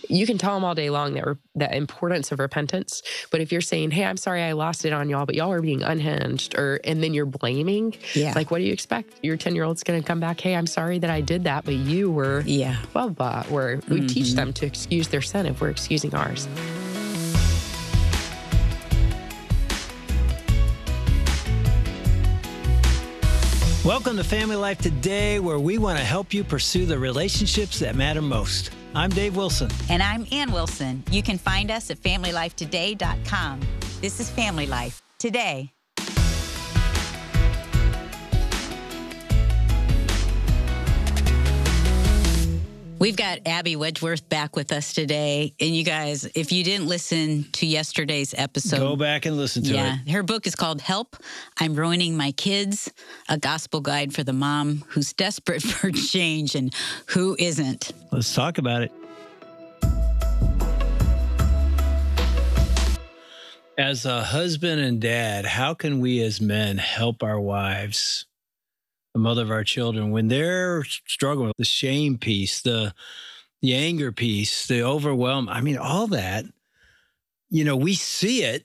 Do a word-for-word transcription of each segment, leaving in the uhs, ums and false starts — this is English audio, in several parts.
you can tell them all day long that re- the importance of repentance. But if you're saying, hey, I'm sorry I lost it on y'all, but y'all are being unhinged, or and then you're blaming, yeah. like, what do you expect? Your ten-year-old's going to come back, hey, I'm sorry that I did that, but you were yeah. blah, blah. Or we Mm-hmm. teach them to excuse their sin if we're excusing ours. Welcome to Family Life Today, where we want to help you pursue the relationships that matter most. I'm Dave Wilson. And I'm Ann Wilson. You can find us at family life today dot com. This is Family Life Today. We've got Abby Wedgeworth back with us today. And you guys, if you didn't listen to yesterday's episode, go back and listen to yeah, it. Her book is called Help, I'm Ruining My Kids, a gospel guide for the mom who's desperate for change and who isn't. Let's talk about it. As a husband and dad, how can we as men help our wives, the mother of our children, when they're struggling with the shame piece, the the anger piece, the overwhelm? I mean, all that, you know, we see it.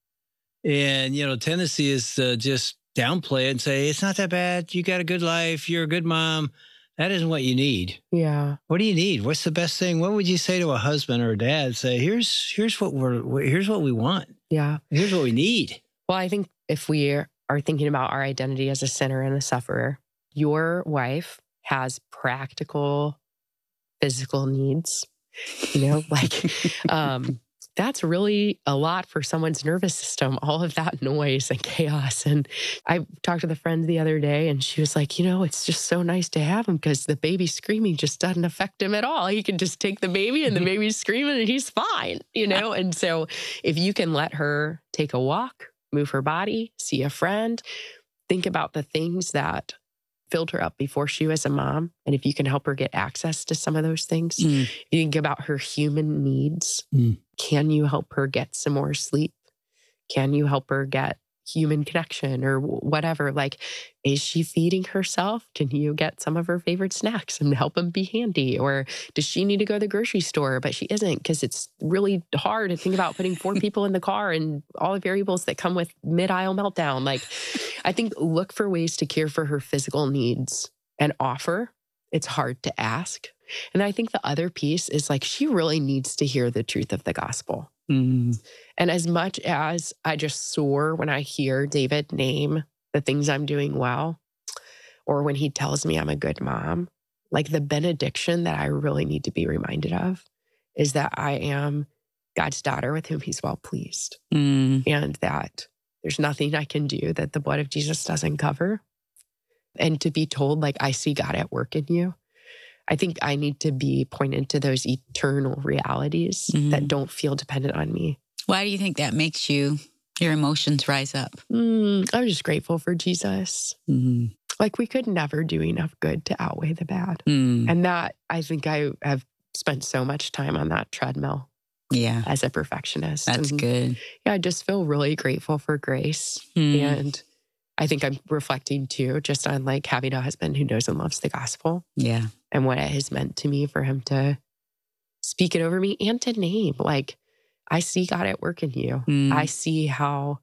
And, you know, tendency is to just downplay it and say, it's not that bad. You got a good life. You're a good mom. That isn't what you need. Yeah. What do you need? What's the best thing? What would you say to a husband or a dad? Say, here's here's what we're here's what we want. Yeah. Here's what we need. Well, I think if we are thinking about our identity as a sinner and a sufferer, your wife has practical physical needs, you know, like um, that's really a lot for someone's nervous system, all of that noise and chaos. And I talked with a friend the other day and she was like, you know, it's just so nice to have him because the baby screaming just doesn't affect him at all. He can just take the baby and the baby's screaming and he's fine, you know? And so if you can let her take a walk, move her body, see a friend, think about the things that filled her up before she was a mom. And if you can help her get access to some of those things, Mm. you think about her human needs. Mm. Can you help her get some more sleep? Can you help her get human connection or whatever? Like, is she feeding herself? Can you get some of her favorite snacks and help them be handy? Or does she need to go to the grocery store, but she isn't because it's really hard to think about putting four people in the car and all the variables that come with mid-aisle meltdown. Like, I think look for ways to care for her physical needs and offer. It's hard to ask. And I think the other piece is like, she really needs to hear the truth of the gospel. Mm. And as much as I just soar when I hear David name the things I'm doing well, or when he tells me I'm a good mom, like the benediction that I really need to be reminded of is that I am God's daughter with whom he's well pleased. Mm. And that there's nothing I can do that the blood of Jesus doesn't cover. And to be told, like, I see God at work in you. I think I need to be pointed to those eternal realities Mm. that don't feel dependent on me. Why do you think that makes you, your emotions rise up? Mm, I'm just grateful for Jesus. Mm. Like, we could never do enough good to outweigh the bad. Mm. And that, I think I have spent so much time on that treadmill Yeah, as a perfectionist. that's And good. yeah, I just feel really grateful for grace. Mm. And I think I'm reflecting too, just on like having a husband who knows and loves the gospel Yeah. and what it has meant to me for him to speak it over me and to name, like, I see God at work in you. Mm. I see how,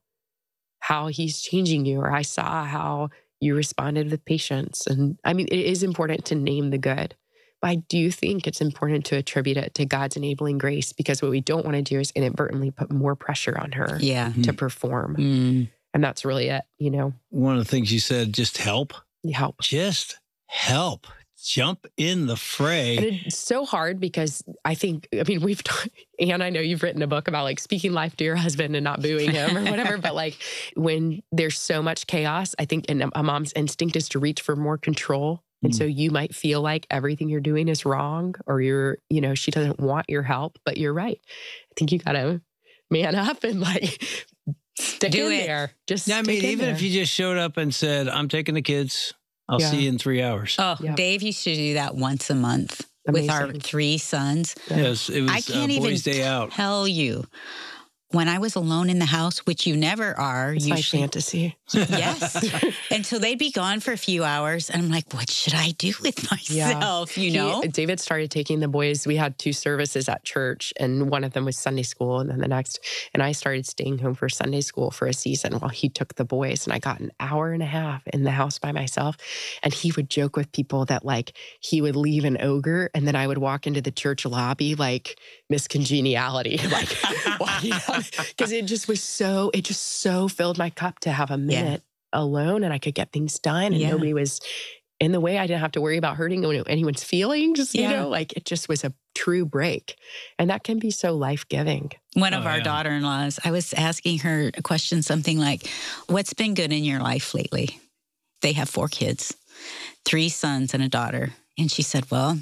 how he's changing you, or I saw how you responded with patience. And I mean, it is important to name the good, but I do think it's important to attribute it to God's enabling grace, because what we don't want to do is inadvertently put more pressure on her Yeah. to perform. Mm. And that's really it, you know, One of the things you said, just help. help. Just help. Jump in the fray. And it's so hard because I think, I mean, we've, Anne, I know you've written a book about like speaking life to your husband and not booing him or whatever, but like when there's so much chaos, I think and a mom's instinct is to reach for more control. And Mm. so you might feel like everything you're doing is wrong, or you're, you know, she doesn't want your help, but you're right. I think you got to man up and like stick Do in it. there. Just Yeah, I stick mean, in even there. if you just showed up and said, I'm taking the kids, I'll Yeah. see you in three hours. Oh, Yeah. Dave used to do that once a month with our Amazing. three sons. Yes, it was I uh, can't even Boys Day Out. tell you when I was alone in the house, which you never are. It's my usually, fantasy. Yes. And so they'd be gone for a few hours. And I'm like, what should I do with myself? You He- know? David started taking the boys. We had two services at church, and one of them was Sunday school, and then the next. And I started staying home for Sunday school for a season while he took the boys. And I got an hour and a half in the house by myself. And he would joke with people that like he would leave an ogre, and then I would walk into the church lobby like Miss Congeniality, like, well, you know, because it just was so, it just so filled my cup to have a minute alone, and I could get things done, and Yeah. nobody was in the way. I didn't have to worry about hurting anyone's feelings, you Yeah. know, like it just was a true break. And that can be so life-giving. One of Oh, our yeah. daughter-in-laws, I was asking her a question, something like, what's been good in your life lately? They have four kids, three sons and a daughter. And she said, well,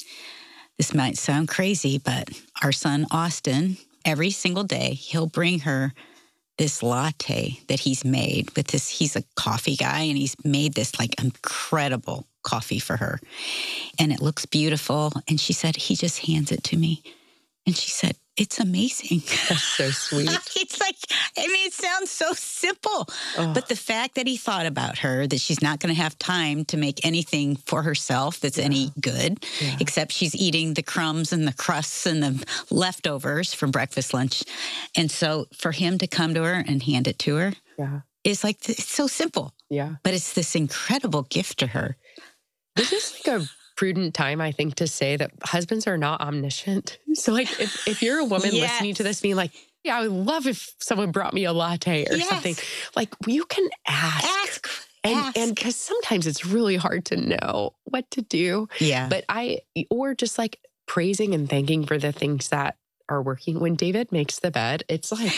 this might sound crazy, but our son, Austin, every single day, he'll bring her this latte that he's made with this. He's a coffee guy, and he's made this like incredible coffee for her. And it looks beautiful. And she said, he just hands it to me. And she said, it's amazing. That's so sweet. It's like, I mean, it sounds so simple. Oh. But the fact that he thought about her, that she's not going to have time to make anything for herself that's any good, Yeah. except she's eating the crumbs and the crusts and the leftovers from breakfast, lunch. And so for him to come to her and hand it to her Yeah. is like, it's so simple, Yeah. but it's this incredible gift to her. This is like a prudent time, I think, to say that husbands are not omniscient. So like if, if you're a woman Yes. listening to this being like, yeah, I would love if someone brought me a latte or Yes. something, like you can ask. Ask. And ask. and because sometimes it's really hard to know what to do. yeah. But I, or just like praising and thanking for the things that are working. When David makes the bed, it's like,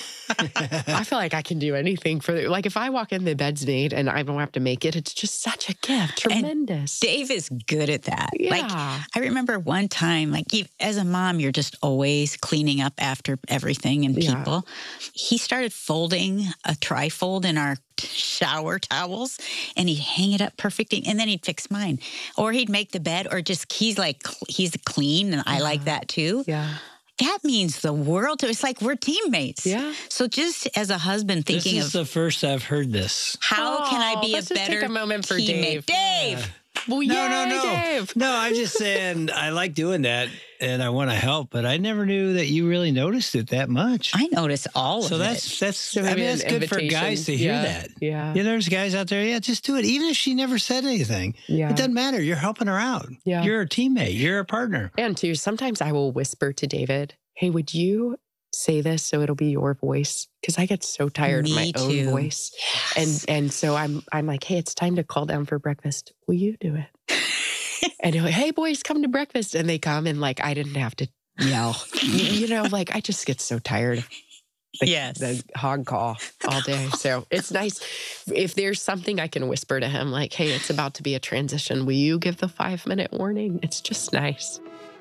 I feel like I can do anything for the, like if I walk in, the bed's made and I don't have to make it, it's just such a gift. Tremendous. Dave is good at that. Yeah. Like, I remember one time, like you, as a mom, you're just always cleaning up after everything and Yeah. people. He started folding a trifold in our shower towels, and he'd hang it up perfectly, and then he'd fix mine. Or he'd make the bed, or just, he's like, he's clean, and I like that too. Yeah. That means the world to It's like we're teammates. Yeah. So just as a husband This thinking is of the first I've heard this. how can I Oh, be let's a just better take a moment for teammate? Dave. Dave! Well, No, yay, no, no. Dave. No, I'm just saying I like doing that and I want to help, but I never knew that you really noticed it that much. I notice all So of that's it. that's So I mean maybe that's an good for guys to invitation. hear Yeah. that. Yeah. Yeah, there's guys out there. Yeah, just do it. Even if she never said anything, Yeah. it doesn't matter. You're helping her out. Yeah. You're a teammate. You're a partner. And too, sometimes I will whisper to David, hey, would you say this so it'll be your voice? Because I get so tired of my Me own too. voice. Yes. And and so I'm I'm like, hey, it's time to call down for breakfast. Will you do it? And he'll, hey, boys, come to breakfast. And they come, and like I didn't have to yell. you, you know, like I just get so tired of the, Yes. the hog call all day. So it's nice if there's something I can whisper to him, like, hey, it's about to be a transition. Will you give the five minute warning? It's just nice.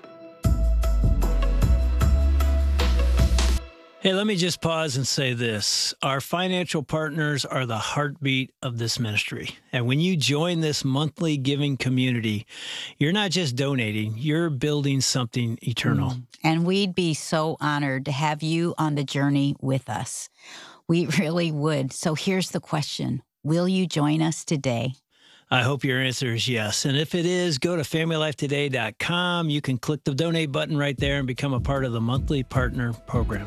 Hey, let me just pause and say this. Our financial partners are the heartbeat of this ministry. And when you join this monthly giving community, you're not just donating, you're building something eternal. And we'd be so honored to have you on the journey with us. We really would. So here's the question. Will you join us today? I hope your answer is yes. And if it is, go to family life today dot com. You can click the donate button right there and become a part of the monthly partner program.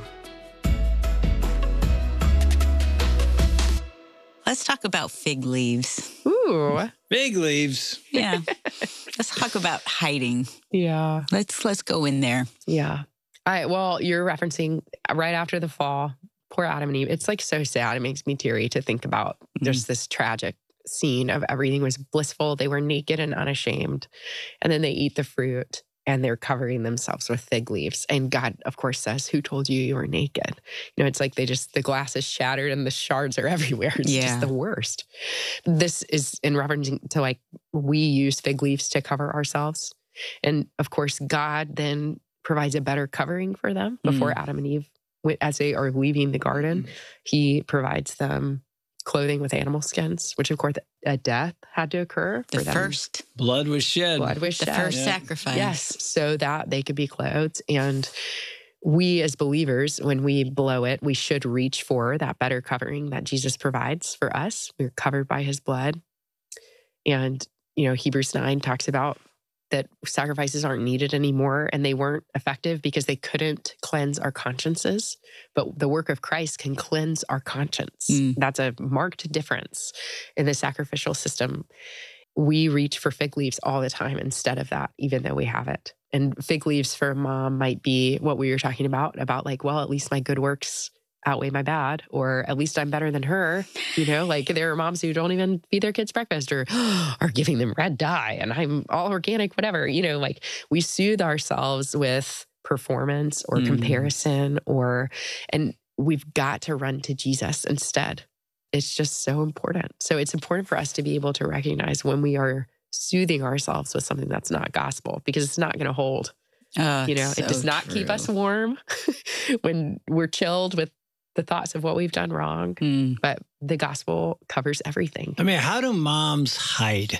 Let's talk about fig leaves. Ooh. Big leaves. Yeah. Let's talk about hiding. Yeah. Let's let's go in there. Yeah. I well, you're referencing right after the fall, poor Adam and Eve. It's like so sad. It makes me teary to think about just this tragic scene of everything was blissful. They were naked and unashamed. And then they eat the fruit and they're covering themselves with fig leaves. And God, of course, says, who told you you were naked? You know, it's like they just, the glass is shattered and the shards are everywhere. It's Yeah. just the worst. This is in referencing to like, we use fig leaves to cover ourselves. And of course, God then provides a better covering for them before Adam and Eve, went- as they are leaving the garden. He provides them clothing with animal skins, which of course a death had to occur The for them. first, Blood was shed. Blood was the shed. first Yeah. sacrifice. Yes, so that they could be clothed. And we as believers, when we blow it, we should reach for that better covering that Jesus provides for us. We're covered by his blood. And, you know, Hebrews nine talks about that sacrifices aren't needed anymore, and they weren't effective because they couldn't cleanse our consciences. But the work of Christ can cleanse our conscience. Mm. That's a marked difference in the sacrificial system. We reach for fig leaves all the time instead of that, even though we have it. And fig leaves for a mom might be what we were talking about, about like, well, at least my good works outweigh my bad, or at least I'm better than her. You know, like there are moms who don't even feed their kids breakfast or are giving them red dye and I'm all organic, whatever. You know, like we soothe ourselves with performance or mm. comparison or, and we've got to run to Jesus instead. It's just so important. So it's important for us to be able to recognize when we are soothing ourselves with something that's not gospel, because it's not going to hold. Uh, you know, so it does not true. keep us warm when we're chilled with the thoughts of what we've done wrong. Mm. But the gospel covers everything. I mean, how do moms hide?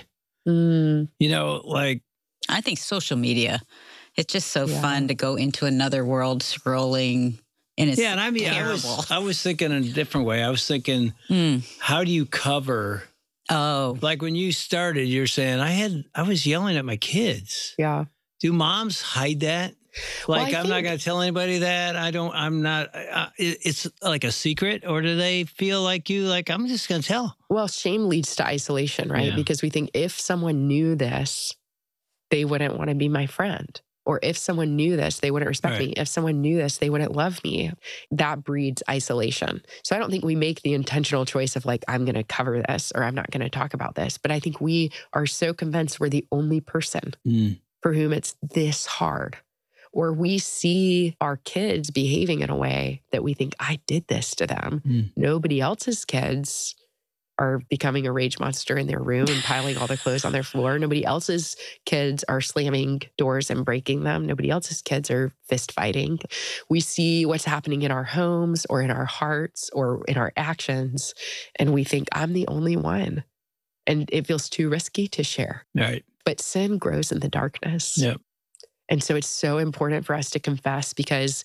Mm. You know, like... I think social media. It's just so yeah. fun to go into another world scrolling. And it's yeah, and I mean, I was, I was thinking in a different way. I was thinking, mm. how do you cover... Oh. Like when you started, you're saying, I had, I was yelling at my kids. Yeah. Do moms hide that? Like, well, I'm think, not going to tell anybody that. I don't, I'm not, uh, it, it's like a secret, or do they feel like you, like, I'm just going to tell? Well, shame leads to isolation, right? Yeah. Because we think if someone knew this, they wouldn't want to be my friend. Or if someone knew this, they wouldn't respect right. me. If someone knew this, they wouldn't love me. That breeds isolation. So I don't think we make the intentional choice of like, I'm going to cover this or I'm not going to talk about this. But I think we are so convinced we're the only person mm. for whom it's this hard. Or we see our kids behaving in a way that we think, I did this to them. Mm. Nobody else's kids are becoming a rage monster in their room and piling all their clothes on their floor. Nobody else's kids are slamming doors and breaking them. Nobody else's kids are fist fighting. We see what's happening in our homes or in our hearts or in our actions, and we think, I'm the only one. And it feels too risky to share. Right. But sin grows in the darkness. Yep. And so it's so important for us to confess, because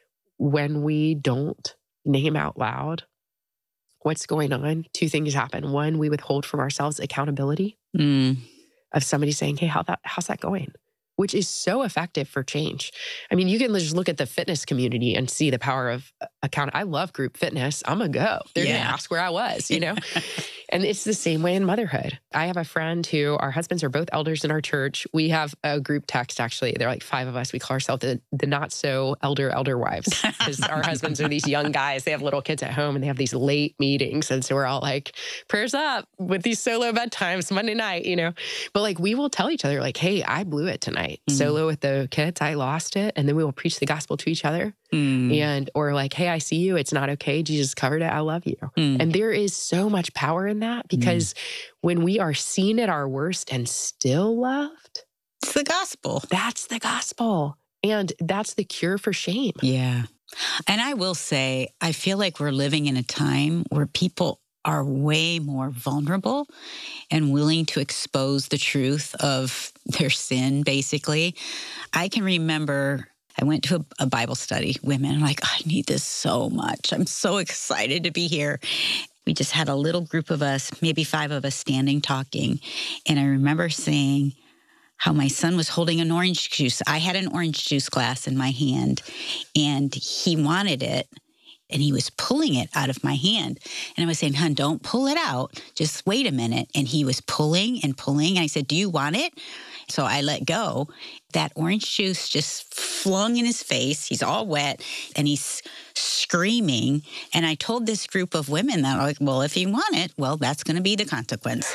when we don't name out loud what's going on, two things happen. One, we withhold from ourselves accountability mm. of somebody saying, hey, how that, how's that going? Which is so effective for change. I mean, you can just look at the fitness community and see the power of account. I love group fitness. I'm going to go. They're yeah. going to ask where I was, you know? And it's the same way in motherhood. I have a friend who, our husbands are both elders in our church. We have a group text, actually. There are like five of us. We call ourselves the, the not so elder, elder wives. Because our husbands are these young guys. They have little kids at home and they have these late meetings. And so we're all like, prayers up with these solo bedtimes Monday night, you know? But like, we will tell each other like, hey, I blew it tonight. Mm. Solo with the kids, I lost it. And then we will preach the gospel to each other. Mm. And, or like, hey, I see you. It's not okay. Jesus covered it. I love you. Mm. And there is so much power in that, because mm. when we are seen at our worst and still loved, it's the gospel. That's the gospel. And that's the cure for shame. Yeah. And I will say, I feel like we're living in a time where people are way more vulnerable and willing to expose the truth of their sin, basically. I can remember I went to a, a Bible study, women, I'm like, I need this so much. I'm so excited to be here. We just had a little group of us, maybe five of us standing talking. And I remember saying how my son was holding an orange juice. I had an orange juice glass in my hand and he wanted it. And he was pulling it out of my hand. And I was saying, hon, don't pull it out. Just wait a minute. And he was pulling and pulling. And I said, do you want it? So I let go. That orange juice just flung in his face. He's all wet and he's screaming. And I told this group of women that, like, well, if you want it, well, that's going to be the consequence.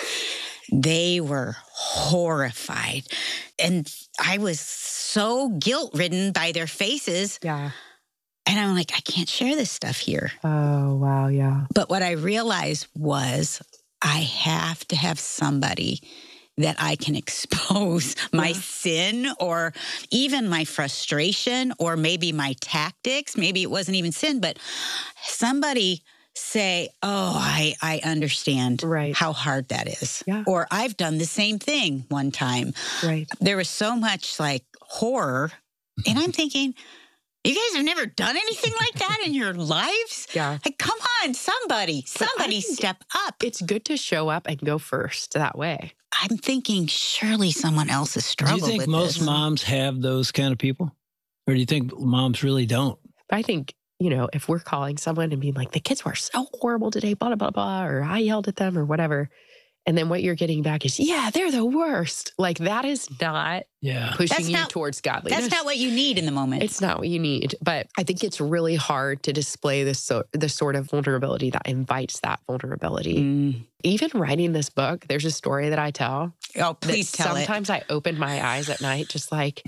They were horrified. And I was so guilt-ridden by their faces. Yeah. And I'm like, I can't share this stuff here. Oh, wow, yeah. But what I realized was I have to have somebody that I can expose my yeah. sin or even my frustration or maybe my tactics. Maybe it wasn't even sin, but somebody say, oh, I, I understand right. how hard that is. Yeah. Or I've done the same thing one time. Right. There was so much like horror. And I'm thinking, You guys have never done anything like that in your lives? Yeah. Like, come on, somebody, somebody step up. It's good to show up and go first that way. I'm thinking surely someone else has Do struggled you think with most this. moms have those kind of people? Or do you think moms really don't? But I think, you know, if we're calling someone and being like, the kids were so horrible today, blah, blah, blah, blah, or I yelled at them or whatever. And then what you're getting back is, yeah, they're the worst. Like that is not Yeah. pushing That's you not- towards godliness. That's not what you need in the moment. It's not what you need. But I think it's really hard to display this so, the sort of vulnerability that invites that vulnerability. Mm. Even writing this book, there's a story that I tell. Oh, please that tell it. sometimes I open my eyes at night, just like,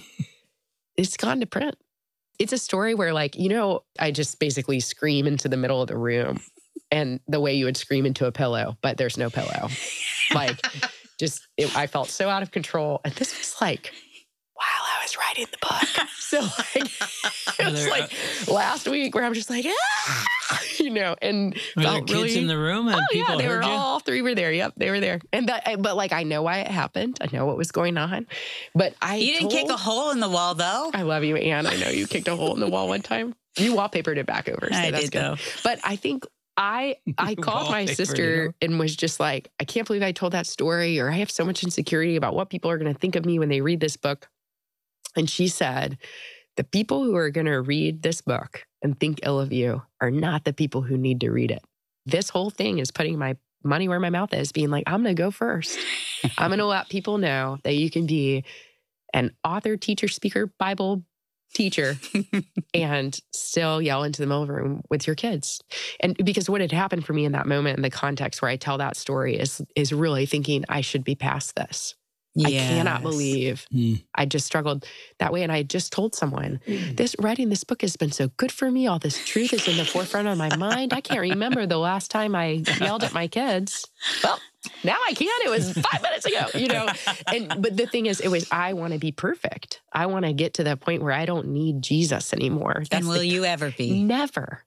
it's gone to print. It's a story where, like, you know, I just basically scream into the middle of the room and the way you would scream into a pillow, but there's no pillow. Like, just, it, I felt so out of control. And this was like, while I was writing the book. So, like, it was there- like last week where I'm just like, ah, you know, and Were there felt kids really, in the room and oh, people yeah, they heard were you? all three were there. Yep, they were there. And that, but like, I know why it happened. I know what was going on. But I You didn't kick a told- hole in the wall, though. I love you, Anne. I know you kicked a hole in the wall one time. You wallpapered it back over. So I that's did, good. though. But I think I I called my Wallpapered it, sister and was just like, I can't believe I told that story, or I have so much insecurity about what people are going to think of me when they read this book. And she said, the people who are going to read this book and think ill of you are not the people who need to read it. This whole thing is putting my money where my mouth is, being like, I'm going to go first. I'm going to let people know that you can be an author, teacher, speaker, Bible teacher and still yell into the middle of the room with your kids. And because what had happened for me in that moment, in the context where I tell that story, is is really thinking I should be past this. I cannot Yes. believe Mm. I just struggled that way. And I just told someone, Mm. this writing this book has been so good for me. All this truth is in the forefront of my mind. I can't remember the last time I yelled at my kids. Well, now I can. It was five minutes ago, you know? And, but the thing is, it was, I want to be perfect. I want to get to the point where I don't need Jesus anymore. And That's will the- you ever be? Never.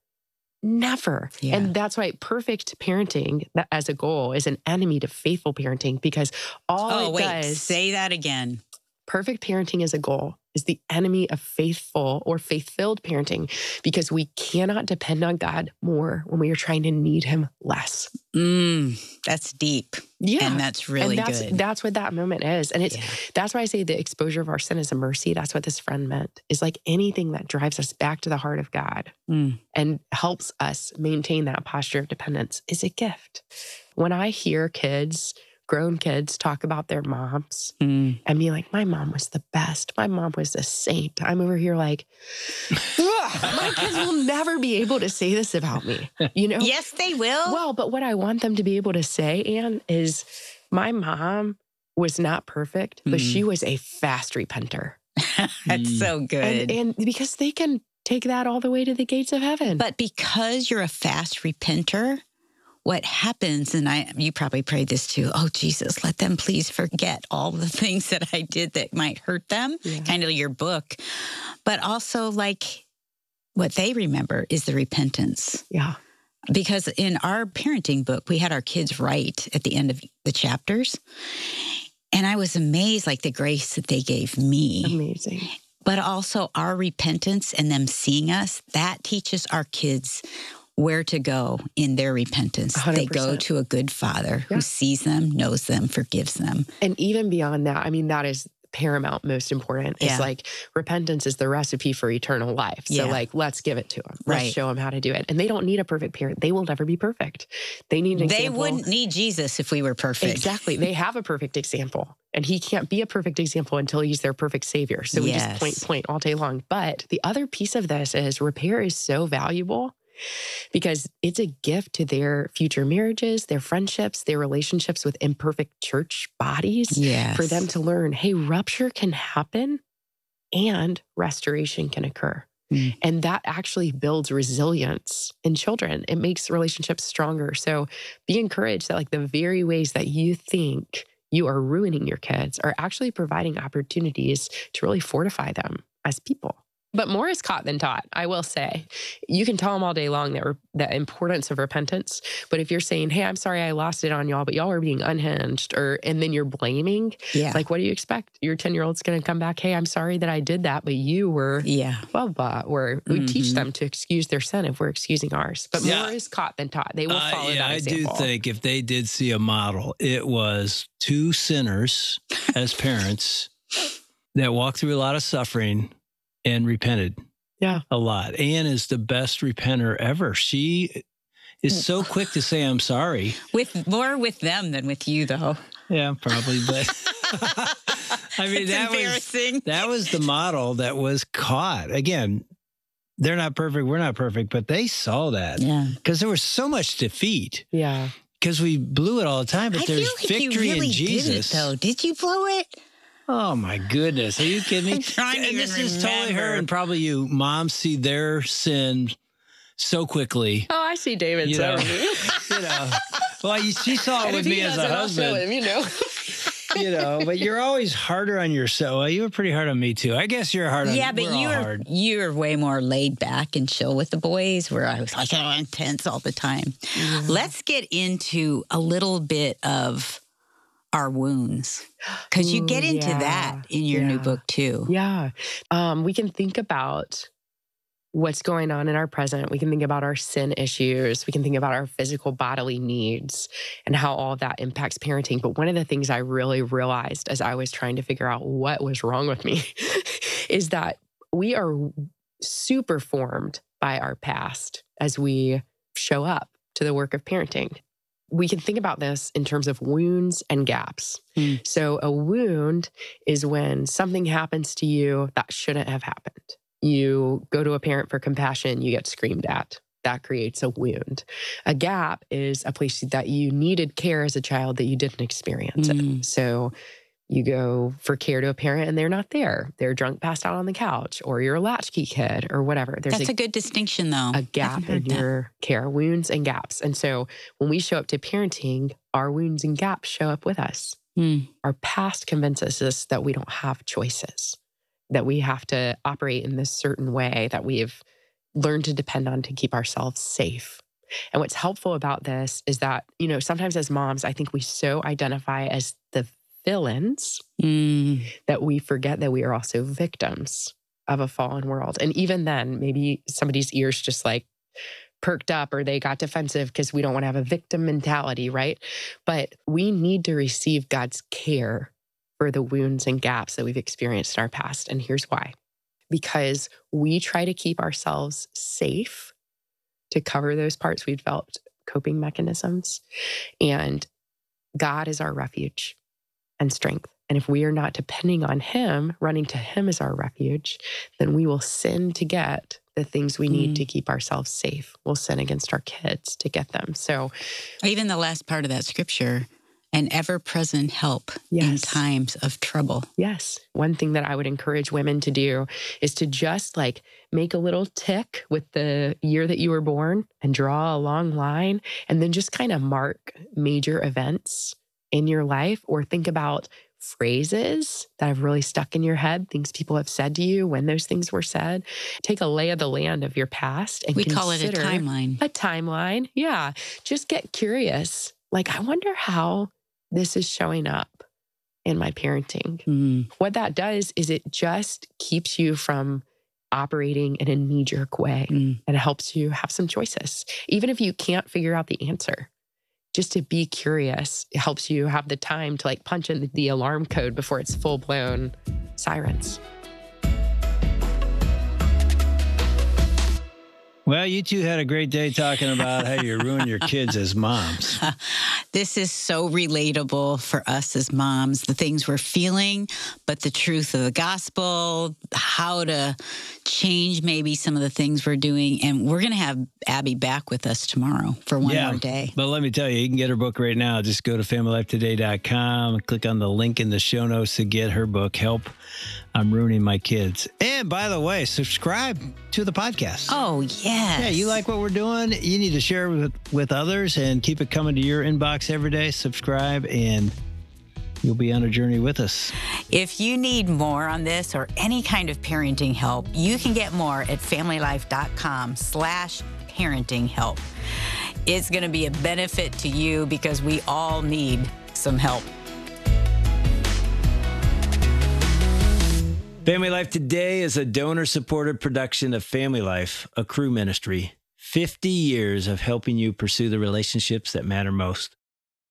Never. Yeah. And that's why perfect parenting that- as a goal is an enemy to faithful parenting, because all Oh, it wait. does, Say that again. perfect parenting as a goal is the enemy of faithful or faith-filled parenting, because we cannot depend on God more when we are trying to need him less. Mm, that's deep. Yeah. And that's really and that's, good. That's what that moment is. And it's Yeah. that's why I say the exposure of our sin is a mercy. That's what this friend meant, is like anything that drives us back to the heart of God Mm. and helps us maintain that posture of dependence is a gift. When I hear kids, grown kids, talk about their moms Mm. and be like, my mom was the best. My mom was a saint. I'm over here like, "Ugh, my kids will never be able to say this about me. You know? Yes, they will. Well, but what I want them to be able to say, Anne, is my mom was not perfect, but Mhm. she was a fast repenter. That's Mm. so good. And, and because they can take that all the way to the gates of heaven. But because you're a fast repenter, what happens, and I, you probably prayed this too, oh, Jesus, let them please forget all the things that I did that might hurt them, Yeah. kind of your book. But also, like, what they remember is the repentance. yeah. Because in our parenting book, we had our kids write at the end of the chapters. And I was amazed, like, the grace that they gave me. Amazing. But also our repentance and them seeing us, that teaches our kids where to go in their repentance. one hundred They go percent. to a good father Yeah. who sees them, knows them, forgives them. And even beyond that, I mean, that is paramount, most important. Is Yeah. like repentance is the recipe for eternal life. So Yeah. like, let's give it to them. Let's Right. show them how to do it. And they don't need a perfect parent. They will never be perfect. They need an They example. wouldn't need Jesus if we were perfect. Exactly. They have a perfect example. And he can't be a perfect example until he's their perfect savior. So we Yes. just point, point all day long. But the other piece of this is repair is so valuable because it's a gift to their future marriages, their friendships, their relationships with imperfect church bodies, Yes. for them to learn, hey, rupture can happen and restoration can occur. Mm. And that actually builds resilience in children. It makes relationships stronger. So be encouraged that like the very ways that you think you are ruining your kids are actually providing opportunities to really fortify them as people. But more is caught than taught, I will say. You can tell them all day long that re- the importance of repentance. But if you're saying, hey, I'm sorry I lost it on y'all, but y'all are being unhinged, or and then you're blaming, Yeah. like, what do you expect? Your ten-year-old's going to come back, hey, I'm sorry that I did that, but you were Yeah. blah, blah. Or we Mhm. teach them to excuse their sin if we're excusing ours. But Yeah. more is caught than taught. They will Uh, follow yeah, that I example. do think if they did see a model, it was two sinners as parents that walked through a lot of suffering and repented. Yeah. A lot. Anne is the best repenter ever. She is so quick to say, I'm sorry. With more with them than with you, though. Yeah, probably. But I mean, It's that was, embarrassing. that was the model that was caught. Again, they're not perfect. We're not perfect, but they saw that Yeah. because there was so much defeat Yeah. because we blew it all the time. But I there's feel like you victory really in Jesus. did it, though. Did you blow it? Oh my goodness. Are you kidding me? I'm trying to and even this is totally her remember. and probably you. Moms see their sin so quickly. Oh, I see David. You So know. are me. You know, well, you, she saw it And with if he me as a doesn't, I'll show husband, him, you know. you know, but you're always harder on yourself. Well, you were pretty hard on me too. I guess you're hard on Yeah, but we're all you were hard. you were way more laid back and chill with the boys, where I was like, oh, intense all the time. Yeah. Let's get into a little bit of our wounds, because you Ooh, get into yeah, that in your new yeah. book too. Yeah. Um, we can think about what's going on in our present. We can think about our sin issues. We can think about our physical bodily needs and how all of that impacts parenting. But one of the things I really realized as I was trying to figure out what was wrong with me is that we are super formed by our past as we show up to the work of parenting. We can think about this in terms of wounds and gaps. Mm. So a wound is when something happens to you that shouldn't have happened. You go to a parent for compassion, you get screamed at. That creates a wound. A gap is a place that you needed care as a child that you didn't experience Mm. it. So you go for care to a parent and they're not there. They're drunk, passed out on the couch, or you're a latchkey kid or whatever. There's That's a, good distinction, though. a I gap haven't in heard that. your care, wounds and gaps. And so when we show up to parenting, our wounds and gaps show up with us. Mm. Our past convinces us that we don't have choices, that we have to operate in this certain way that we've learned to depend on to keep ourselves safe. And what's helpful about this is that, you know, sometimes as moms, I think we so identify as the villains Mm. that we forget that we are also victims of a fallen world. And even then, maybe somebody's ears just like perked up or they got defensive because we don't want to have a victim mentality, right? But we need to receive God's care for the wounds and gaps that we've experienced in our past. And here's why. Because we try to keep ourselves safe to cover those parts we've developed coping mechanisms. And God is our refuge and strength. And if we are not depending on Him, running to Him as our refuge, then we will sin to get the things we need Mm. to keep ourselves safe. We'll sin against our kids to get them. So, Even the last part of that scripture, an ever-present help in Yes. times of trouble. yes, one thing that I would encourage women to do is to just like make a little tick with the year that you were born and draw a long line and then just kind of mark major events in your life, or think about phrases that have really stuck in your head, things people have said to you when those things were said. Take a lay of the land of your past and We call it a consider timeline. a timeline. Yeah. Just get curious. Like, I wonder how this is showing up in my parenting. Mm. What that does is it just keeps you from operating in a knee-jerk way, Mm. and it helps you have some choices. Even if you can't figure out the answer, just to be curious, it helps you have the time to like punch in the alarm code before it's full-blown sirens. Well, you two had a great day talking about how you ruin your kids as moms. This is so relatable for us as moms, the things we're feeling, but the truth of the gospel, how to change maybe some of the things we're doing. And we're going to have Abby back with us tomorrow for one Yeah, more day. But let me tell you, you can get her book right now. Just go to family life today dot com, click on the link in the show notes to get her book, Help, I'm Ruining My Kids. And by the way, subscribe to the podcast. Oh, yes. Yeah, you like what we're doing? You need to share it with, with others and keep it coming to your inbox every day. Subscribe, and you'll be on a journey with us. If you need more on this or any kind of parenting help, you can get more at familylife.com slash parenting help. It's going to be a benefit to you because we all need some help. Family Life Today is a donor-supported production of Family Life, a Cru ministry. fifty years of helping you pursue the relationships that matter most.